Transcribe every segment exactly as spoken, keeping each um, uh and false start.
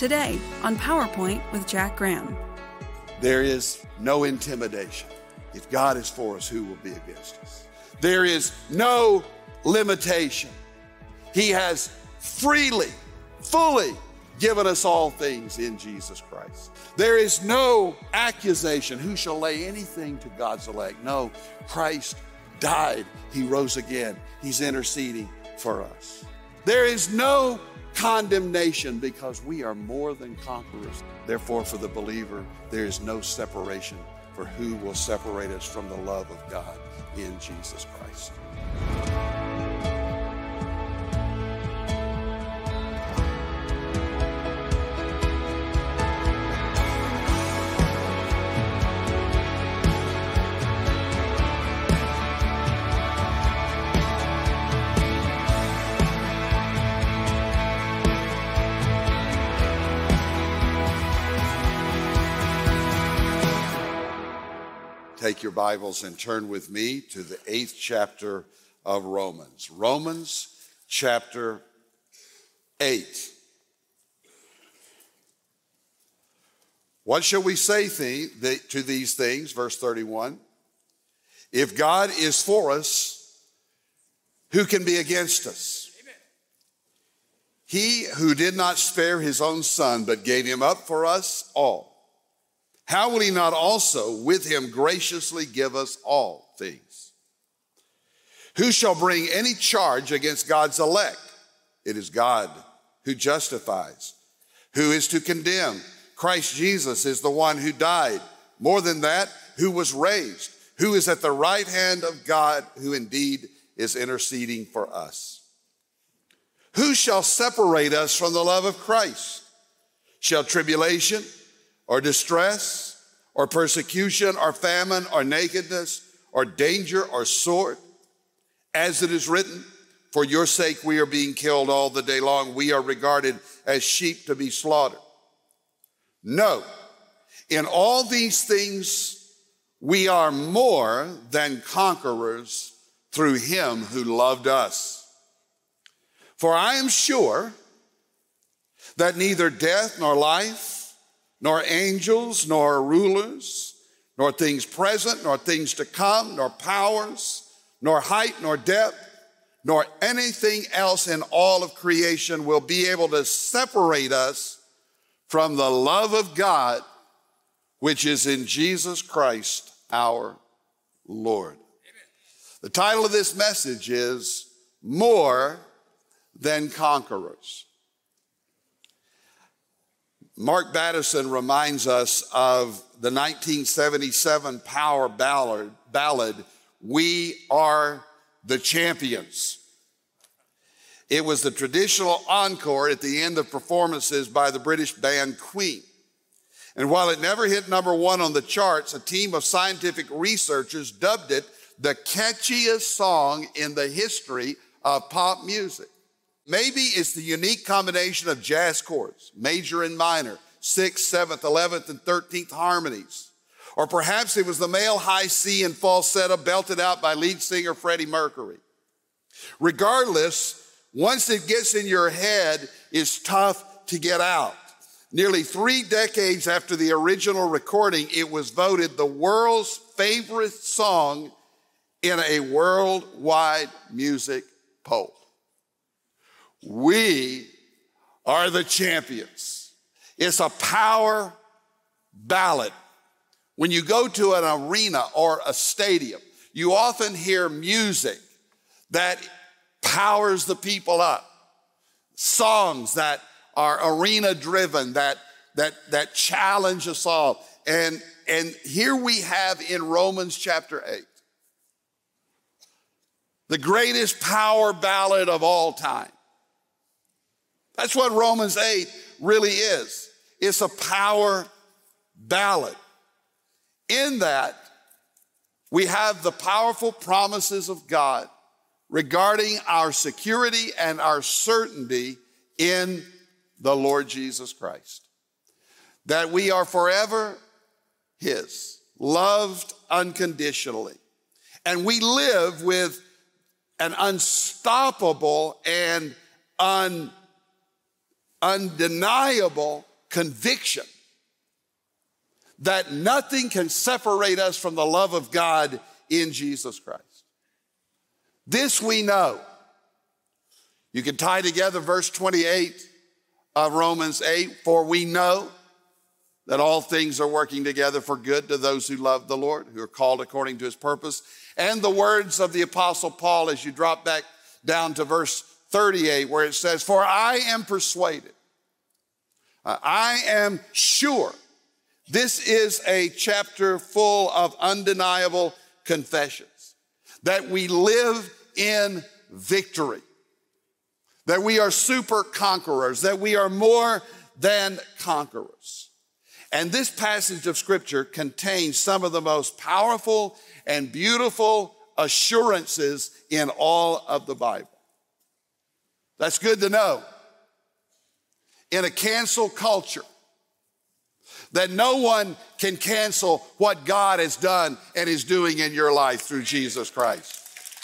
today on PowerPoint with Jack Graham. There is no intimidation. If God is for us, who will be against us? There is no limitation. He has freely, fully given us all things in Jesus Christ. There is no accusation. Who shall lay anything to God's elect? No, Christ died. He rose again. He's interceding for us. There is no condemnation because we are more than conquerors. Therefore, for the believer, there is no separation, for who will separate us from the love of God in Jesus Christ. Take your Bibles and turn with me to the eighth chapter of Romans. Romans chapter eight. What shall we say th- to these things? Verse thirty-one. If God is for us, who can be against us? Amen. He who did not spare his own son, but gave him up for us all, how will he not also with him graciously give us all things? Who shall bring any charge against God's elect? It is God who justifies. Who is to condemn? Christ Jesus is the one who died. More than that, who was raised, who is at the right hand of God, who indeed is interceding for us. Who shall separate us from the love of Christ? Shall tribulation, or distress, or persecution, or famine, or nakedness, or danger, or sword? As it is written, for your sake we are being killed all the day long. We are regarded as sheep to be slaughtered. No, in all these things we are more than conquerors through him who loved us. For I am sure that neither death nor life, nor angels, nor rulers, nor things present, nor things to come, nor powers, nor height, nor depth, nor anything else in all of creation will be able to separate us from the love of God, which is in Jesus Christ our Lord. Amen. The title of this message is More Than Conquerors. Mark Batterson reminds us of the nineteen seventy-seven power ballad, ballad, We Are the Champions. It was the traditional encore at the end of performances by the British band Queen. And while it never hit number one on the charts, a team of scientific researchers dubbed it the catchiest song in the history of pop music. Maybe it's the unique combination of jazz chords, major and minor, sixth, seventh, eleventh, and thirteenth harmonies. Or perhaps it was the male high C and falsetto belted out by lead singer Freddie Mercury. Regardless, once it gets in your head, it's tough to get out. Nearly three decades after the original recording, it was voted the world's favorite song in a worldwide music poll. We are the champions. It's a power ballad. When you go to an arena or a stadium, you often hear music that powers the people up. Songs that are arena driven, that, that, that challenge us all. And, and here we have in Romans chapter eight, the greatest power ballad of all time. That's what Romans eight really is. It's a power ballad. In that, we have the powerful promises of God regarding our security and our certainty in the Lord Jesus Christ. That we are forever His, loved unconditionally. And we live with an unstoppable and un, undeniable conviction that nothing can separate us from the love of God in Jesus Christ. This we know. You can tie together verse twenty-eight of Romans eight, for we know that all things are working together for good to those who love the Lord, who are called according to his purpose. And the words of the Apostle Paul as you drop back down to verse thirty-eight, where it says, for I am persuaded, uh, I am sure. This is a chapter full of undeniable confessions, that we live in victory, that we are super conquerors, that we are more than conquerors. And this passage of Scripture contains some of the most powerful and beautiful assurances in all of the Bible. That's good to know. In a cancel culture, that no one can cancel what God has done and is doing in your life through Jesus Christ.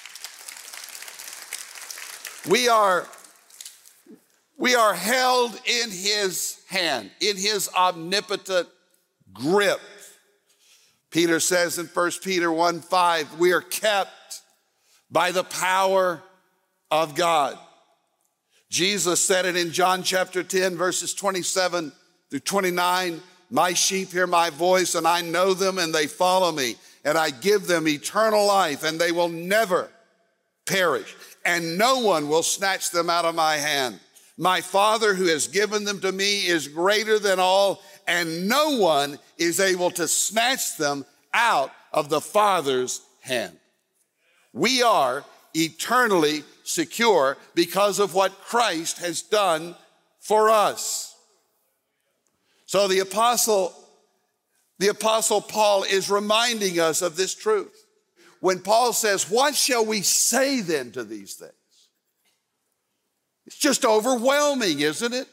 We are, we are held in his hand, in his omnipotent grip. Peter says in First Peter one five, we are kept by the power of God. Jesus said it in John chapter ten, verses twenty-seven through twenty-nine, my sheep hear my voice, and I know them, and they follow me, and I give them eternal life, and they will never perish, and no one will snatch them out of my hand. My Father who has given them to me is greater than all, and no one is able to snatch them out of the Father's hand. We are eternally secure because of what Christ has done for us. So the apostle, the apostle Paul is reminding us of this truth. When Paul says, what shall we say then to these things? It's just overwhelming, isn't it?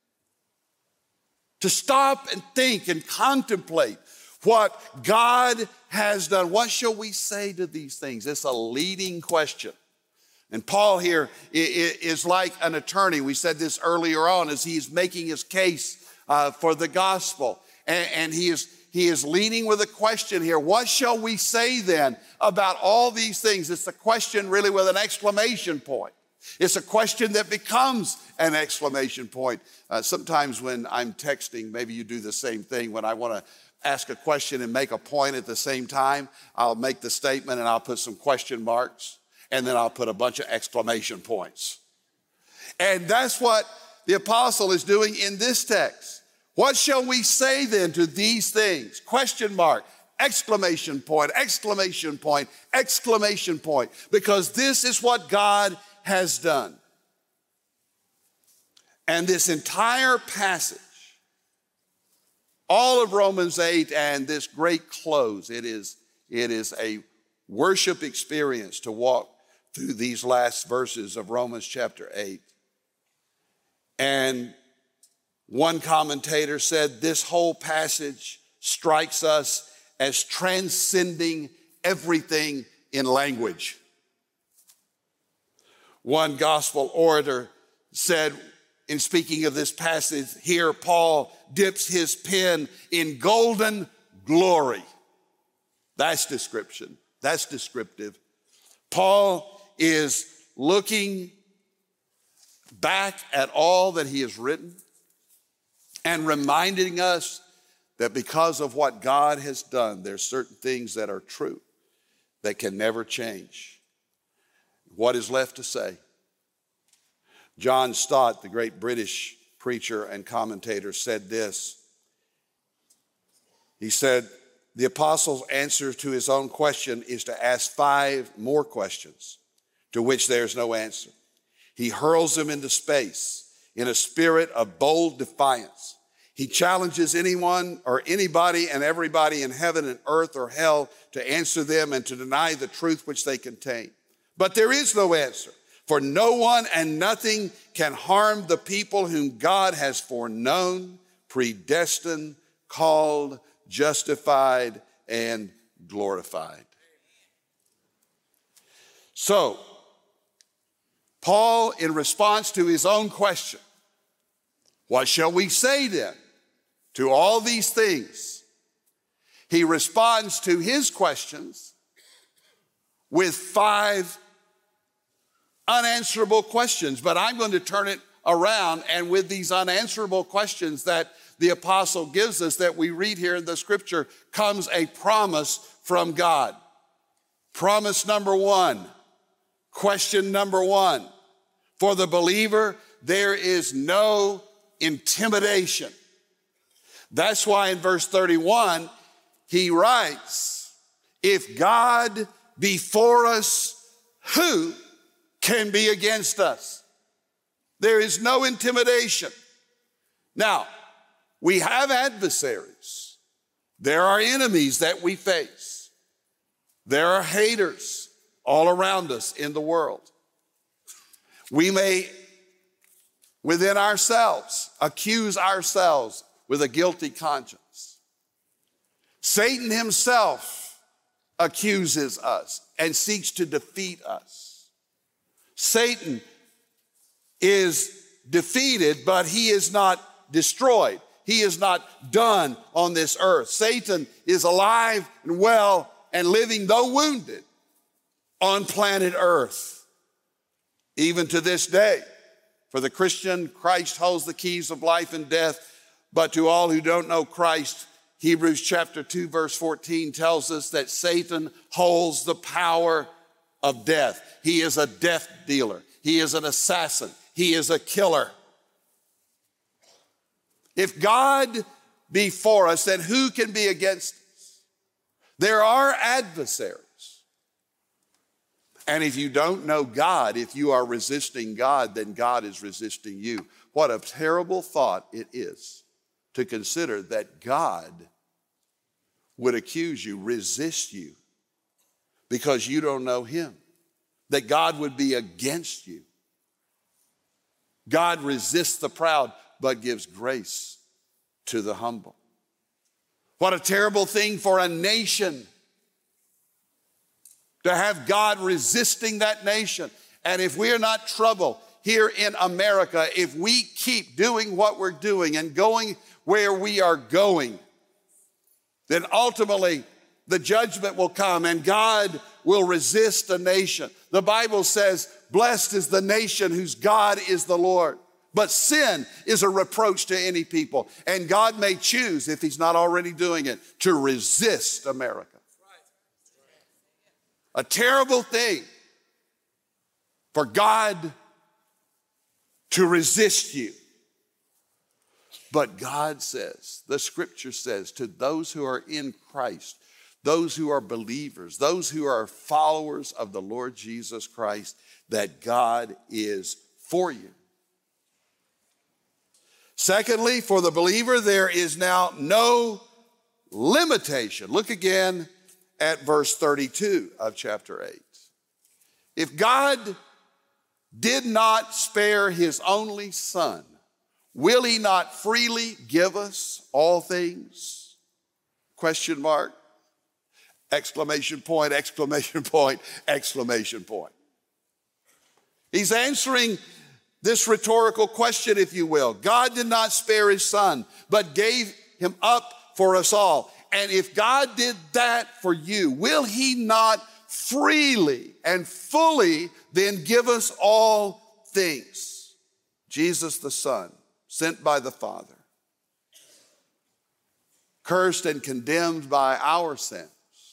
To stop and think and contemplate what God has done. What shall we say to these things? It's a leading question. And Paul here is like an attorney. We said this earlier on as he's making his case uh, for the gospel. And, and he is he is leading with a question here. What shall we say then about all these things? It's a question really with an exclamation point. It's a question that becomes an exclamation point. Uh, sometimes when I'm texting, maybe you do the same thing. When I want to ask a question and make a point at the same time, I'll make the statement and I'll put some question marks, and then I'll put a bunch of exclamation points. And that's what the apostle is doing in this text. What shall we say then to these things? Question mark, exclamation point, exclamation point, exclamation point, because this is what God has done. And this entire passage, all of Romans eight and this great close, it is, it is a worship experience to walk through these last verses of Romans chapter eight. And one commentator said this whole passage strikes us as transcending everything in language. One gospel orator said, in speaking of this passage, here Paul dips his pen in golden glory. That's description. That's descriptive. Paul is looking back at all that he has written and reminding us that because of what God has done, there's certain things that are true that can never change. What is left to say? John Stott, the great British preacher and commentator, said this. He said, the apostle's answer to his own question is to ask five more questions to which there's no answer. He hurls them into space in a spirit of bold defiance. He challenges anyone or anybody and everybody in heaven and earth or hell to answer them and to deny the truth which they contain. But there is no answer, for no one and nothing can harm the people whom God has foreknown, predestined, called, justified, and glorified. So, Paul, in response to his own question, what shall we say then to all these things, he responds to his questions with five unanswerable questions. But I'm going to turn it around, and with these unanswerable questions that the apostle gives us, that we read here in the scripture, comes a promise from God. Promise number one, question number one. For the believer, there is no intimidation. That's why in verse thirty-one, he writes, if God be for us, who can be against us? There is no intimidation. Now, we have adversaries. There are enemies that we face. There are haters all around us in the world. We may, within ourselves, accuse ourselves with a guilty conscience. Satan himself accuses us and seeks to defeat us. Satan is defeated, but he is not destroyed. He is not done on this earth. Satan is alive and well and living, though wounded, on planet Earth. Even to this day, for the Christian, Christ holds the keys of life and death. But to all who don't know Christ, Hebrews chapter two, verse fourteen tells us that Satan holds the power of death. He is a death dealer. He is an assassin. He is a killer. If God be for us, then who can be against us? There are adversaries. And if you don't know God, if you are resisting God, then God is resisting you. What a terrible thought it is to consider that God would accuse you, resist you, because you don't know him. That God would be against you. God resists the proud, but gives grace to the humble. What a terrible thing for a nation to have God resisting that nation. And if we are not troubled here in America, if we keep doing what we're doing and going where we are going, then ultimately the judgment will come and God will resist a nation. The Bible says, blessed is the nation whose God is the Lord. But sin is a reproach to any people. And God may choose, if he's not already doing it, to resist America. A terrible thing for God to resist you. But God says, the scripture says, to those who are in Christ, those who are believers, those who are followers of the Lord Jesus Christ, that God is for you. Secondly, for the believer, there is now no limitation. Look again at verse thirty-two of chapter eight. If God did not spare his only son, will he not freely give us all things? Question mark, exclamation point, exclamation point, exclamation point. He's answering this rhetorical question, if you will. God did not spare his son, but gave him up for us all. And if God did that for you, will he not freely and fully then give us all things? Jesus the Son, sent by the Father, cursed and condemned by our sins,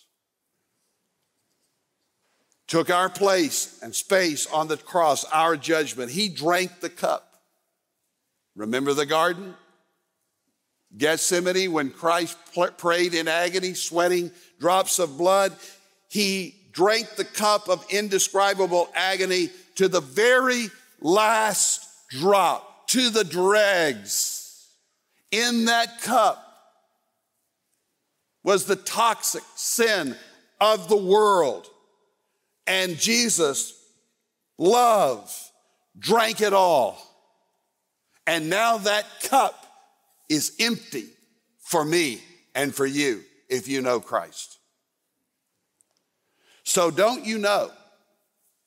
took our place and space on the cross, our judgment. He drank the cup. Remember the garden? Gethsemane, when Christ prayed in agony, sweating drops of blood, he drank the cup of indescribable agony to the very last drop, to the dregs. In that cup was the toxic sin of the world. And Jesus, love, drank it all. And now that cup is empty for me and for you if you know Christ. So don't you know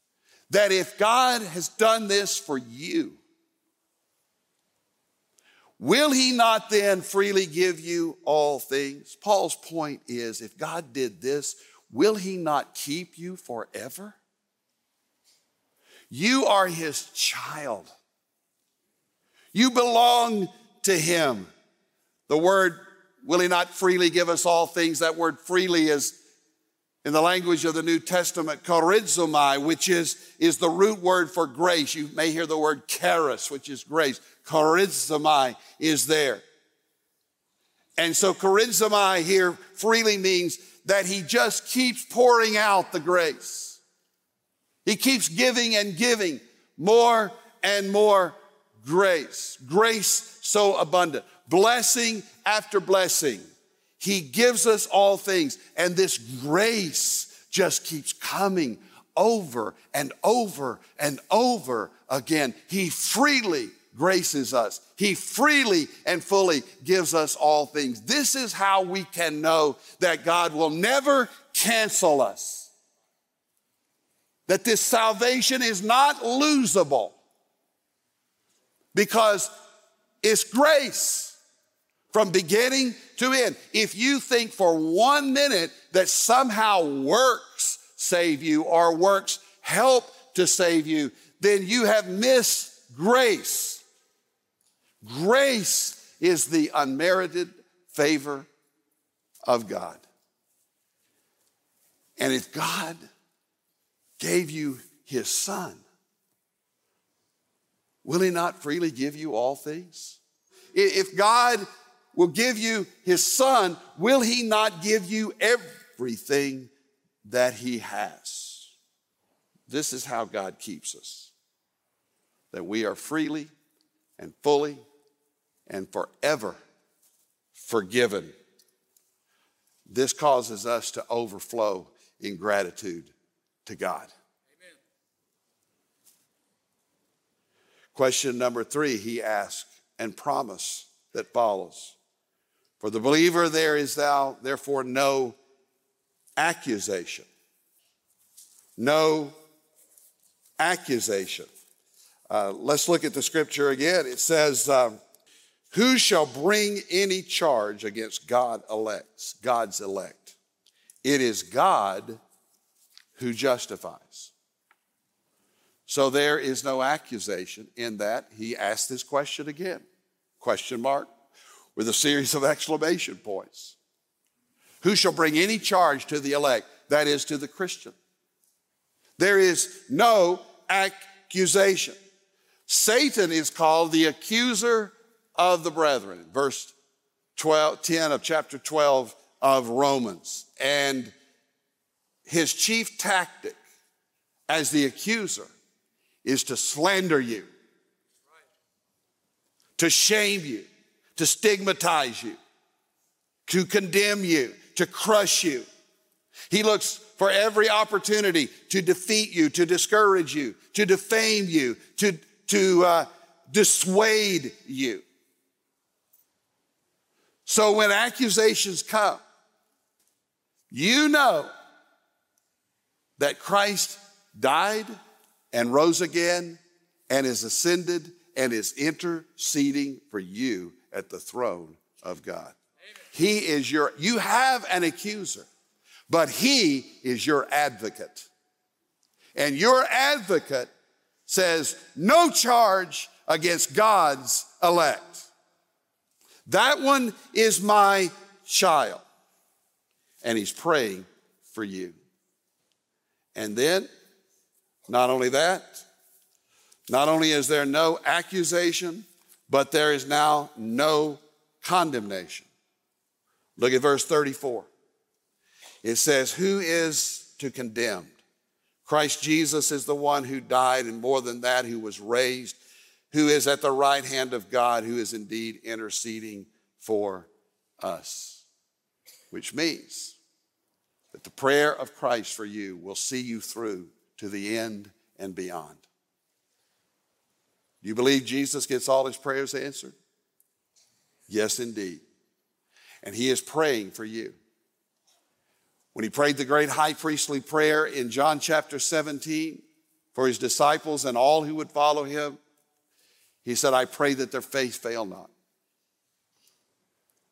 that if God has done this for you, will he not then freely give you all things? Paul's point is, if God did this, will he not keep you forever? You are his child. You belong to him. The word, will he not freely give us all things? That word freely is, in the language of the New Testament, charizomai, which is, is the root word for grace. You may hear the word charis, which is grace. Charizomai is there. And so charizomai here freely means that he just keeps pouring out the grace. He keeps giving and giving more and more grace. Grace so abundant. Blessing after blessing. He gives us all things. And this grace just keeps coming over and over and over again. He freely graces us. He freely and fully gives us all things. This is how we can know that God will never cancel us. That this salvation is not losable because it's grace from beginning to end. If you think for one minute that somehow works save you or works help to save you, then you have missed grace. Grace is the unmerited favor of God. And if God gave you his son, will he not freely give you all things? If God will give you his son, will he not give you everything that he has? This is how God keeps us, that we are freely and fully and forever forgiven. This causes us to overflow in gratitude to God. Amen. Question number three, he asks, and promise that follows. For the believer there is thou, therefore no accusation. No accusation. Uh, let's look at the scripture again. It says, um, who shall bring any charge against God elects, God's elect? It is God who justifies. So there is no accusation in that. He asked this question again, question mark, with a series of exclamation points. Who shall bring any charge to the elect, that is to the Christian? There is no accusation. Satan is called the accuser of the brethren, verse twelve, ten of chapter twelve of Romans. And his chief tactic as the accuser is to slander you, to shame you, to stigmatize you, to condemn you, to crush you. He looks for every opportunity to defeat you, to discourage you, to defame you, to, to uh, dissuade you. So when accusations come, you know that Christ died and rose again and is ascended and is interceding for you at the throne of God. Amen. He is your, you have an accuser, but he is your advocate. And your advocate says no charge against God's elect. That one is my child. And he's praying for you. And then, not only that, not only is there no accusation, but there is now no condemnation. Look at verse thirty-four. It says, who is to condemn? Christ Jesus is the one who died, and more than that, who was raised, who is at the right hand of God, who is indeed interceding for us. Which means that the prayer of Christ for you will see you through to the end and beyond. Do you believe Jesus gets all his prayers answered? Yes, indeed. And he is praying for you. When he prayed the great high priestly prayer in John chapter seventeen for his disciples and all who would follow him, he said, I pray that their faith fail not.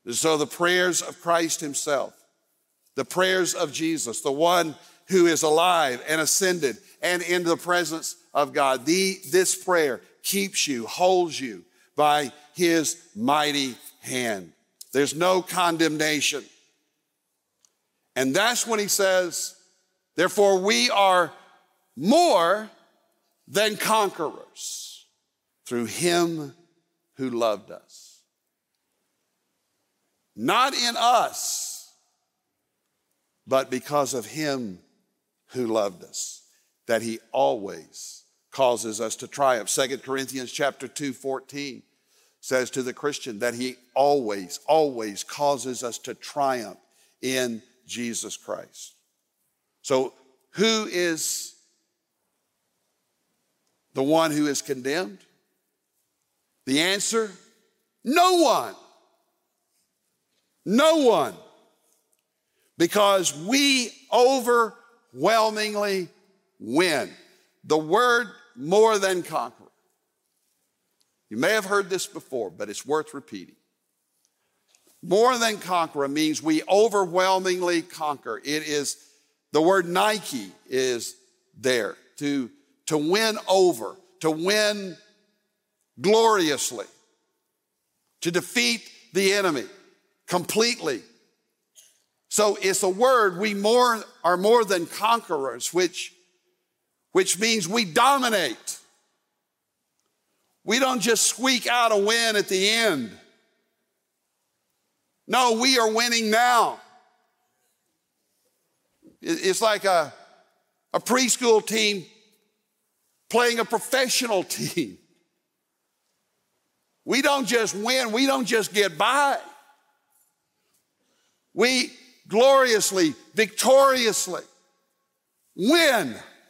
So the prayers of Christ himself, the prayers of Jesus, the one who is alive and ascended and in the presence of God, the, this prayer keeps you, holds you by his mighty hand. There's no condemnation. And that's when he says, therefore we are more than conquerors through him who loved us. Not in us, but because of him who loved us, that he always causes us to triumph. Second Corinthians chapter two, fourteen says to the Christian that he always, always causes us to triumph in Jesus Christ. So who is the one who is condemned? The answer, no one. No one. Because we overwhelmingly win. The word more than conqueror. You may have heard this before, but it's worth repeating. More than conqueror means we overwhelmingly conquer. It is, the word Nike is there, to, to win over, to win gloriously, to defeat the enemy completely. So it's a word, we more are more than conquerors, which, which means we dominate. We don't just squeak out a win at the end. No, we are winning now. It's like a, a preschool team playing a professional team. We don't just win, we don't just get by. We gloriously, victoriously win.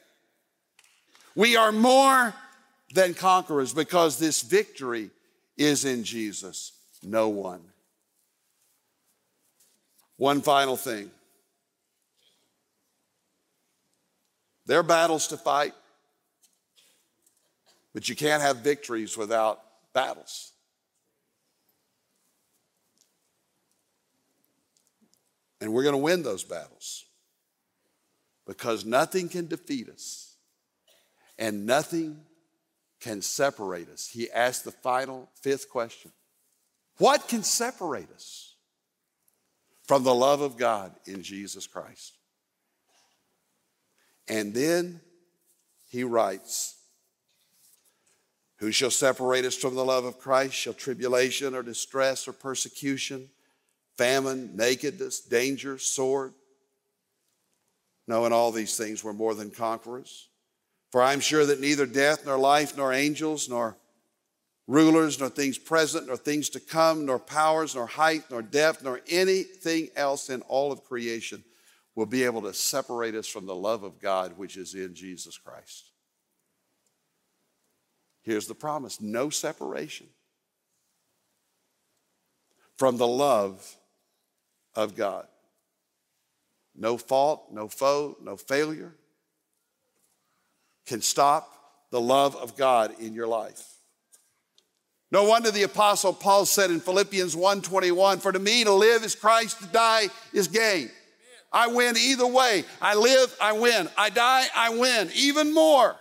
We are more than conquerors because this victory is in Jesus, no one. One final thing. There are battles to fight, but you can't have victories without battles. And we're going to win those battles because nothing can defeat us and nothing can separate us. He asked the final, fifth question. What can separate us from the love of God in Jesus Christ? And then he writes, who shall separate us from the love of Christ? Shall tribulation or distress or persecution, famine, nakedness, danger, sword? No, in all these things we're more than conquerors. For I'm sure that neither death, nor life, nor angels, nor rulers, nor things present, nor things to come, nor powers, nor height, nor depth, nor anything else in all of creation will be able to separate us from the love of God which is in Jesus Christ. Here's the promise, no separation from the love of God. No fault, no foe, no failure can stop the love of God in your life. No wonder the Apostle Paul said in Philippians one twenty-one, for to me to live is Christ, to die is gain. I win either way. I live, I win. I die, I win. Even more.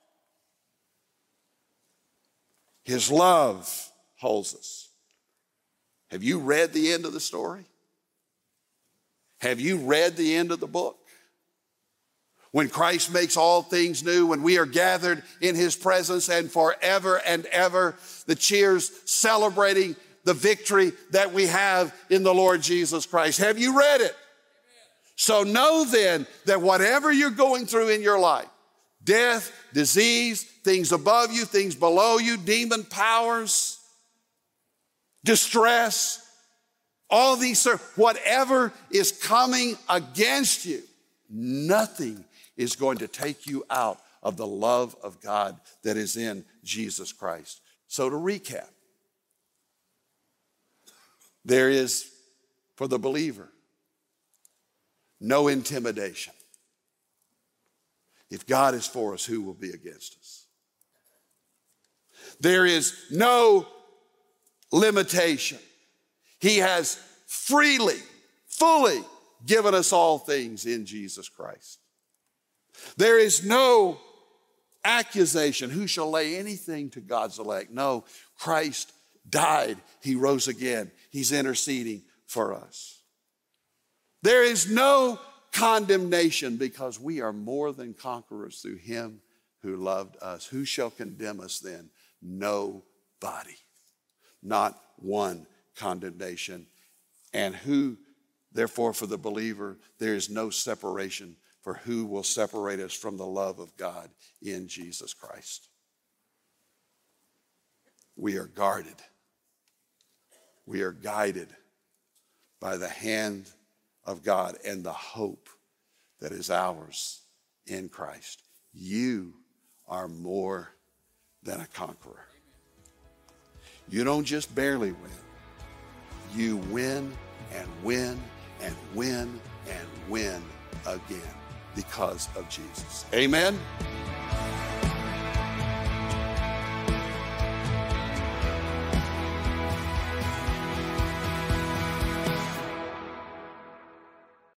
His love holds us. Have you read the end of the story? Have you read the end of the book? When Christ makes all things new, when we are gathered in his presence and forever and ever, the cheers celebrating the victory that we have in the Lord Jesus Christ. Have you read it? So know then that whatever you're going through in your life, death, disease, things above you, things below you, demon powers, distress, all these, whatever is coming against you, nothing is going to take you out of the love of God that is in Jesus Christ. So to recap, there is, for the believer, no intimidation. If God is for us, who will be against us? There is no limitation. He has freely, fully given us all things in Jesus Christ. There is no accusation. Who shall lay anything to God's elect? No, Christ died. He rose again. He's interceding for us. There is no condemnation because we are more than conquerors through him who loved us. Who shall condemn us then? Nobody. Not one condemnation. And who, therefore, for the believer, there is no separation, for who will separate us from the love of God in Jesus Christ? We are guarded. We are guided by the hand of God and the hope that is ours in Christ. You are more than a conqueror. You don't just barely win. You win and win and win and win again because of Jesus. Amen.